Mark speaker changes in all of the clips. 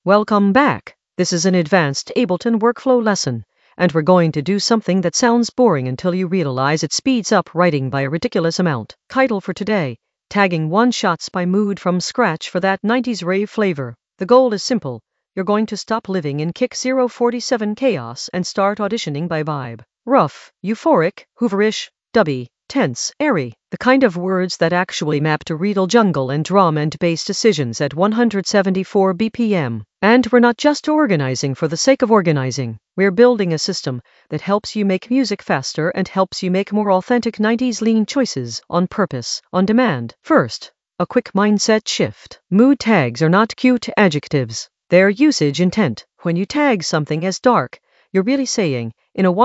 Speaker 1: Welcome back. This is an advanced Ableton workflow lesson, and we're going to do something that sounds boring until you realize it speeds up writing by a ridiculous amount. Title for today: Tagging One-Shots by Mood from Scratch for that 90s rave flavor. The goal is simple. You're going to stop living in Kick 047 chaos and start auditioning by vibe. Rough, euphoric, hooverish, dubby, tense, airy. The kind of words that actually map to real jungle and drum and bass decisions at 174 BPM. And we're not just organizing for the sake of organizing. We're building a system that helps you make music faster and helps you make more authentic 90s lean choices on purpose, on demand. First, a quick mindset shift. Mood tags are not cute adjectives. They're usage intent. When you tag something as dark, you're really saying, in a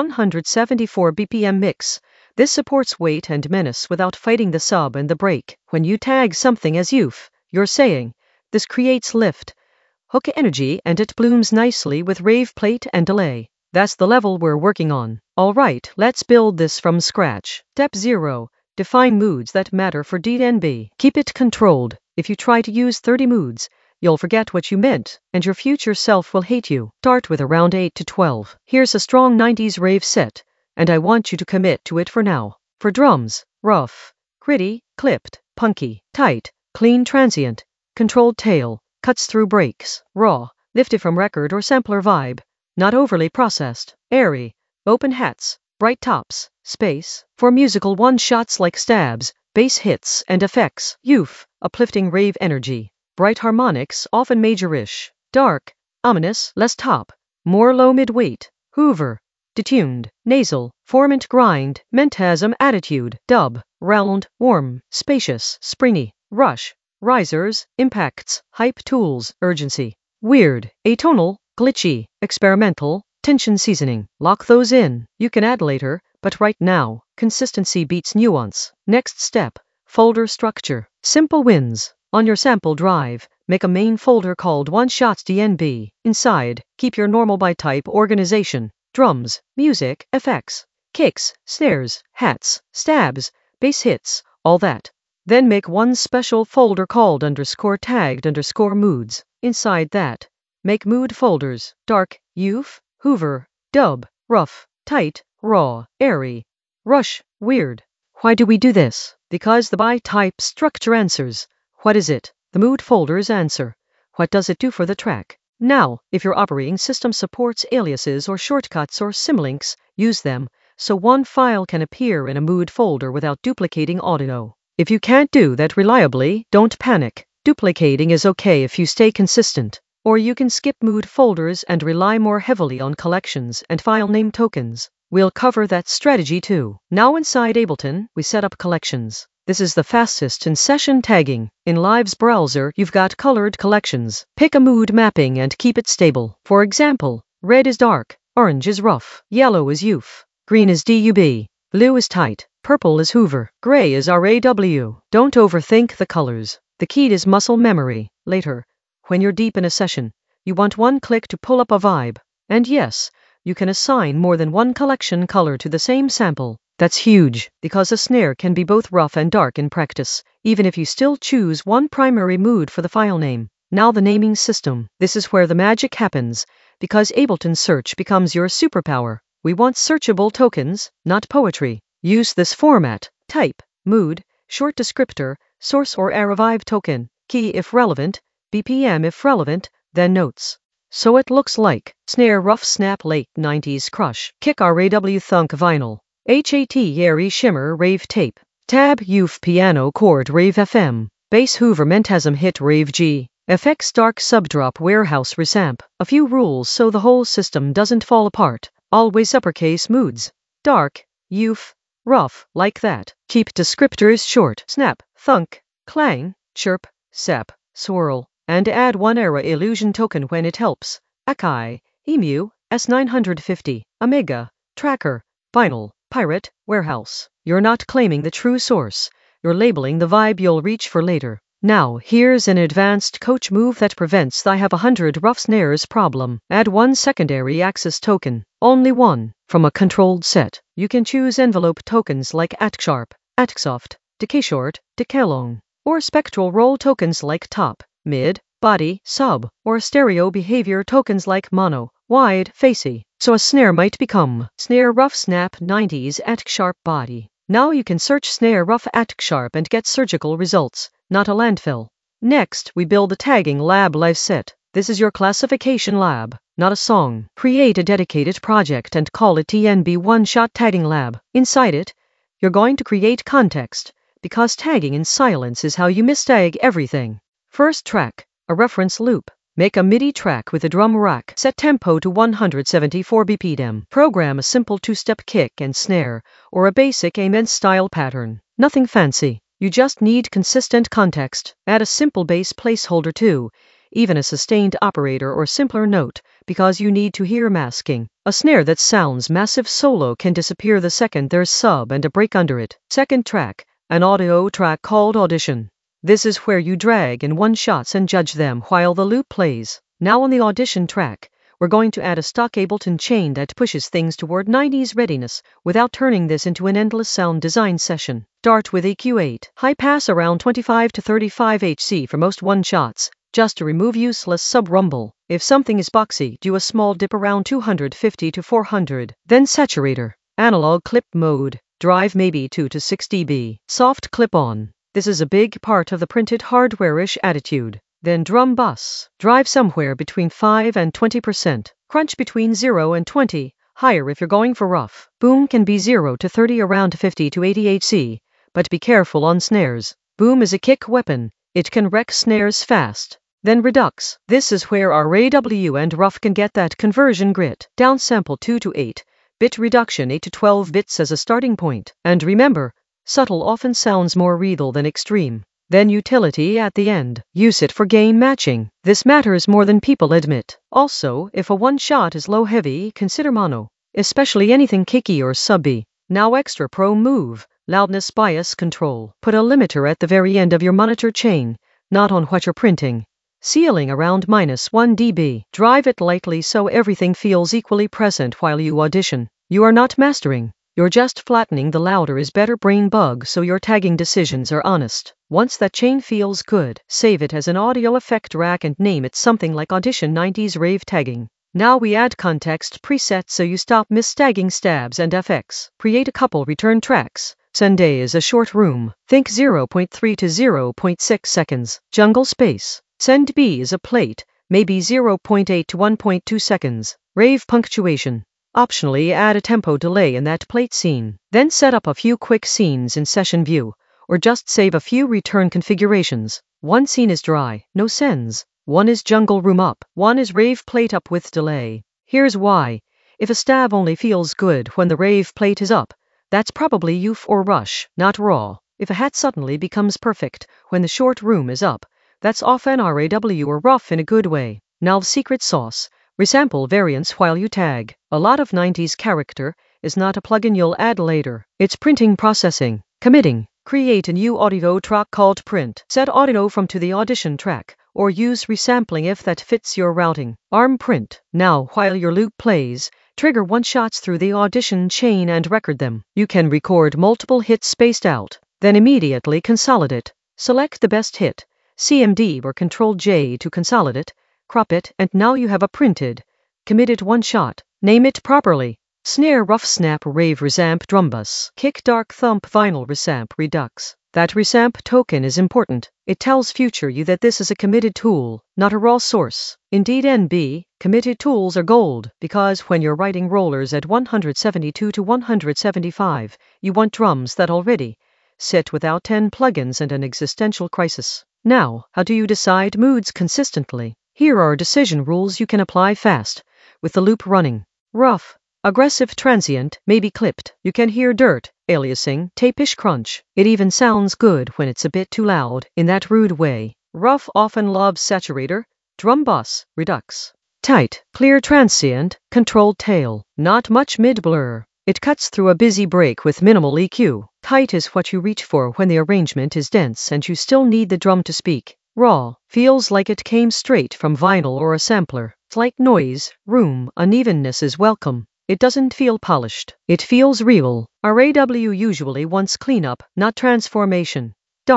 Speaker 1: 174 BPM mix, this supports weight and menace without fighting the sub and the break. When you tag something as youth, you're saying, this creates lift, hook energy, and it blooms nicely with rave plate and delay. That's the level we're working on. Alright, let's build this from scratch. Step 0. Define moods that matter for DNB. Keep it controlled. If you try to use 30 moods, you'll forget what you meant, and your future self will hate you. Start with around 8 to 12. Here's a strong 90s rave set, and I want you to commit to it for now. For drums, rough, gritty, clipped, punky, tight, clean transient, controlled tail, cuts through breaks, raw, lifted from record or sampler vibe, not overly processed, airy, open hats, bright tops, space. For musical one-shots like stabs, bass hits and effects, youth, uplifting rave energy, bright harmonics, often majorish, dark, ominous, less top, more low mid-weight, hoover, detuned, nasal, formant grind, mentasm attitude, dub, round, warm, spacious, springy, rush, risers, impacts, hype tools, urgency, weird, atonal, glitchy, experimental, tension seasoning. Lock those in. You can add later, but right now, consistency beats nuance. Next step, folder structure. Simple wins. On your sample drive, make a main folder called One Shots DNB. Inside, keep your normal by type organization. Drums, music, effects, kicks, snares, hats, stabs, bass hits, all that. Then make one special folder called _tagged_moods. Inside that, make mood folders: dark, youth, hoover, dub, rough, tight, raw, airy, rush, weird. Why do we do this? Because the by type structure answers. What is it? The mood folders answer. What does it do for the track? Now, if your operating system supports aliases or shortcuts or symlinks, use them, so one file can appear in a mood folder without duplicating audio. If you can't do that reliably, don't panic. Duplicating is okay if you stay consistent. Or you can skip mood folders and rely more heavily on collections and file name tokens. We'll cover that strategy too. Now inside Ableton, we set up collections. This is the fastest in session tagging. In Live's browser, you've got colored collections. Pick a mood mapping and keep it stable. For example, red is dark, orange is rough, yellow is youth, green is dub, blue is tight, purple is hoover, gray is raw. Don't overthink the colors. The key is muscle memory. Later, when you're deep in a session, you want one click to pull up a vibe. And yes, you can assign more than one collection color to the same sample. That's huge, because a snare can be both rough and dark in practice, even if you still choose one primary mood for the file name. Now the naming system. This is where the magic happens, because Ableton Search becomes your superpower. We want searchable tokens, not poetry. Use this format: type, mood, short descriptor, source or arrow vibe token, key if relevant, BPM if relevant, then notes. So it looks like snare rough snap late 90s crush, kick raw thunk vinyl, HAT airy shimmer rave tape, tab youth piano chord rave FM, bass hoover mentasm hit rave G, effects dark subdrop warehouse resamp. A few rules so the whole system doesn't fall apart. Always uppercase moods. Dark, youth, rough, like that. Keep descriptors short. Snap, thunk, clang, chirp, sap, swirl, and add one era illusion token when it helps. Akai, Emu, S950, Amiga, Tracker, Vinyl, Pirate, Warehouse. You're not claiming the true source. You're labeling the vibe you'll reach for later. Now, here's an advanced coach move that prevents the I have 100 rough snares problem. Add one secondary access token. Only one. From a controlled set. You can choose envelope tokens like AtSharp, AtSoft, DecayShort, DecayLong, or spectral roll tokens like top, mid, body, sub, or stereo behavior tokens like mono, wide, facey. So a snare might become snare rough snap 90s attic sharp body. Now you can search snare rough attic sharp and get surgical results, not a landfill. Next, we build the tagging lab live set. This is your classification lab, not a song. Create a dedicated project and call it TNB One-Shot Tagging Lab. Inside it, you're going to create context, because tagging in silence is how you mistag everything. First track, a reference loop. Make a MIDI track with a drum rack. Set tempo to 174 BPM. Program a simple two-step kick and snare, or a basic amen style pattern. Nothing fancy. You just need consistent context. Add a simple bass placeholder too, even a sustained operator or simpler note, because you need to hear masking. A snare that sounds massive solo can disappear the second there's sub and a break under it. Second track, an audio track called Audition. This is where you drag in one-shots and judge them while the loop plays. Now on the audition track, we're going to add a stock Ableton chain that pushes things toward 90s readiness without turning this into an endless sound design session. Start with EQ8. High pass around 25 to 35 Hz for most one-shots, just to remove useless sub-rumble. If something is boxy, do a small dip around 250 to 400. Then saturator. Analog clip mode. Drive maybe 2 to 6 dB. Soft clip-on. This is a big part of the printed hardware-ish attitude. Then drum bus. Drive somewhere between 5 and 20%. Crunch between 0 and 20, higher if you're going for rough. Boom can be 0 to 30 around 50 to 80 Hz, but be careful on snares. Boom is a kick weapon. It can wreck snares fast. Then redux. This is where our AW and rough can get that conversion grit. Downsample 2 to 8. Bit reduction 8 to 12 bits as a starting point. And remember, subtle often sounds more real than extreme. Then utility at the end. Use it for gain matching. This matters more than people admit. Also, if a one-shot is low-heavy, consider mono, especially anything kicky or subby. Now extra pro move, loudness bias control. Put a limiter at the very end of your monitor chain, not on what you're printing. Ceiling around -1 dB. Drive it lightly so everything feels equally present while you audition. You are not mastering. You're just flattening the louder is better brain bug so your tagging decisions are honest. Once that chain feels good, save it as an audio effect rack and name it something like Audition 90s Rave Tagging. Now we add context presets so you stop mistagging stabs and FX. Create a couple return tracks. Sunday is a short room. Think 0.3 to 0.6 seconds. Jungle space. Send B is a plate, maybe 0.8 to 1.2 seconds. Rave punctuation. Optionally add a tempo delay in that plate scene. Then set up a few quick scenes in session view, or just save a few return configurations. One scene is dry, no sends. One is jungle room up. One is rave plate up with delay. Here's why. If a stab only feels good when the rave plate is up, that's probably UF or rush, not raw. If a hat suddenly becomes perfect when the short room is up, that's often RAW or rough in a good way. Now the secret sauce. Resample variants while you tag. A lot of 90s character is not a plugin you'll add later. It's printing processing. Committing. Create a new audio track called print. Set audio from to the audition track, or use resampling if that fits your routing. ARM print. Now, while your loop plays, trigger one-shots through the audition chain and record them. You can record multiple hits spaced out, then immediately consolidate. Select the best hit, CMD or Ctrl-J to consolidate, crop it, and now you have a printed, committed one-shot. Name it properly. Snare rough snap rave resamp drum bus. Kick dark thump vinyl resamp redux. That resamp token is important. It tells future you that this is a committed tool, not a raw source. Indeed NB, committed tools are gold, because when you're writing rollers at 172 to 175, you want drums that already sit without 10 plugins and an existential crisis. Now, how do you decide moods consistently? Here are decision rules you can apply fast, with the loop running. Rough. Aggressive transient, maybe clipped. You can hear dirt, aliasing, tape-ish crunch. It even sounds good when it's a bit too loud, in that rude way. Rough often loves saturator, drum bus, redux. Tight, clear transient, controlled tail. Not much mid-blur. It cuts through a busy break with minimal EQ. Tight is what you reach for when the arrangement is dense and you still need the drum to speak. Raw, feels like it came straight from vinyl or a sampler. Slight noise, room, unevenness is welcome. It doesn't feel polished. It feels real. RAW usually wants cleanup, not transformation. Dark,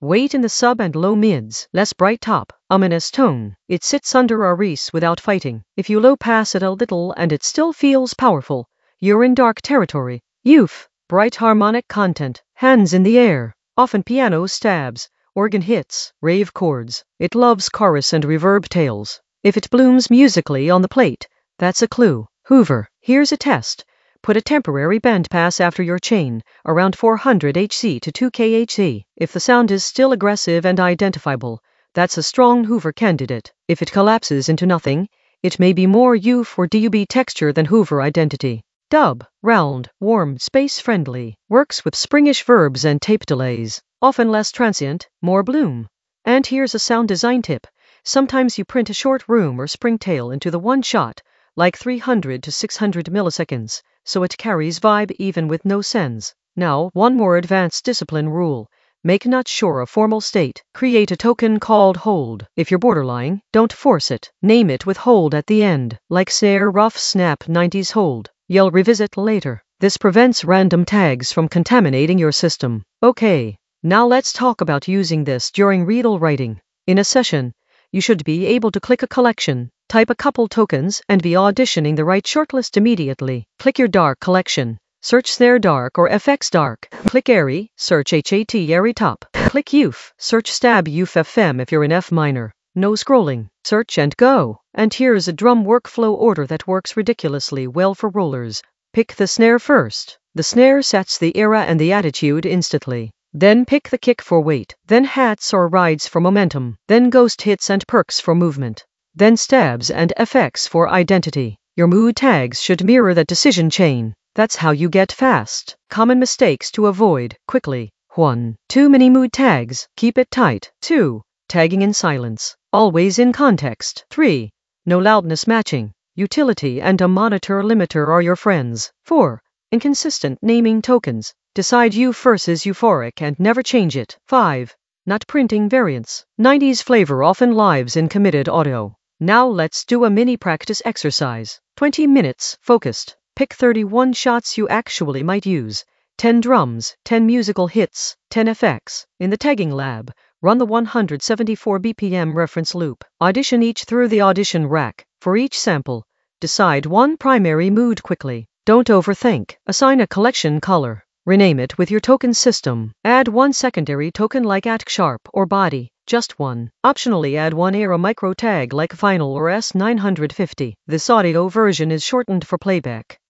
Speaker 1: Weight in the sub and low mids, less bright top, ominous tone. It sits under a reese without fighting. If you low pass it a little and it still feels powerful, you're in dark territory. Youth, bright harmonic content, hands in the air, often piano stabs, organ hits, rave chords. It loves chorus and reverb tails. If it blooms musically on the plate, that's a clue. Hoover, here's a test. Put a temporary bandpass after your chain, around 400 Hz to 2 kHz. If the sound is still aggressive and identifiable, that's a strong Hoover candidate. If it collapses into nothing, it may be more UF or DUB texture than Hoover identity. Dub, round, warm, space-friendly, works with springish verbs and tape delays, often less transient, more bloom. And here's a sound design tip. Sometimes you print a short room or springtail into the one shot, like 300 to 600 milliseconds, so it carries vibe even with no sends. Now, one more advanced discipline rule. Make not sure a formal state. Create a token called hold. If you're borderline, don't force it. Name it with hold at the end, like snare rough snap 90s hold. You'll revisit later. This prevents random tags from contaminating your system. Okay, now let's talk about using this during Readdle writing. In a session, you should be able to click a collection, type a couple tokens, and be auditioning the right shortlist immediately. Click your dark collection. Search snare dark or FX dark. Click airy, search HAT airy top. Click UF, search stab UF FM if you're in F minor. No scrolling. Search and go. And here's a drum workflow order that works ridiculously well for rollers. Pick the snare first. The snare sets the era and the attitude instantly. Then pick the kick for weight. Then hats or rides for momentum. Then ghost hits and perks for movement. Then stabs and FX for identity. Your mood tags should mirror that decision chain. That's how you get fast. Common mistakes to avoid, quickly. 1. Too many mood tags. Keep it tight. 2. Tagging in silence. Always in context. 3. No loudness matching. Utility and a monitor limiter are your friends. 4. Inconsistent naming tokens. Decide U versus euphoric and never change it. 5. Not printing variants. 90s flavor often lives in committed audio. Now let's do a mini practice exercise. 20 minutes, focused. Pick 31 shots you actually might use. 10 drums, 10 musical hits, 10 effects. In the tagging lab, run the 174 BPM reference loop. Audition each through the audition rack. For each sample, decide one primary mood quickly. Don't overthink. Assign a collection color. Rename it with your token system. Add one secondary token like @sharp or body, just one. Optionally add one era micro tag like final or S950. This audio version is shortened for playback.